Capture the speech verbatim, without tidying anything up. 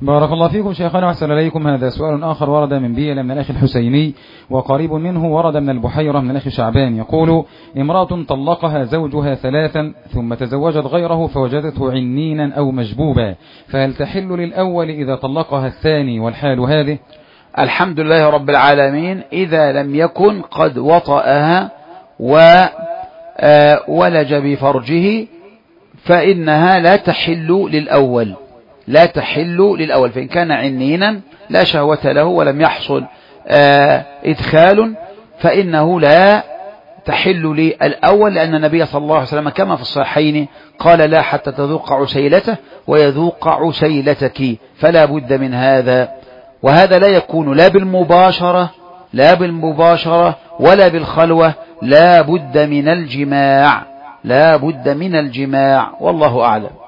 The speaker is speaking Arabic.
بارك الله فيكم شيخنا وأحسن إليكم. هذا سؤال آخر ورد من بيئة من الأخ الحسيني، وقريب منه ورد من البحيرة من الأخ شعبان، يقول: امرأة طلقها زوجها ثلاثا ثم تزوجت غيره فوجدته عنينا أو مجبوبا، فهل تحل للأول إذا طلقها الثاني والحال هذه؟ الحمد لله رب العالمين. إذا لم يكن قد وطأها وولج بفرجه فإنها لا تحل للأول، لا تحل للأول. فإن كان عنينا لا شهوة له ولم يحصل إدخال فإنه لا تحل للأول، لأن النبي صلى الله عليه وسلم كما في الصحيحين قال: لا حتى تذوق عسيلته ويذوق عسيلتك، فلا بد من هذا. وهذا لا يكون لا بالمباشرة لا بالمباشرة ولا بالخلوة، لا بد من الجماع، لا بد من الجماع، والله أعلم.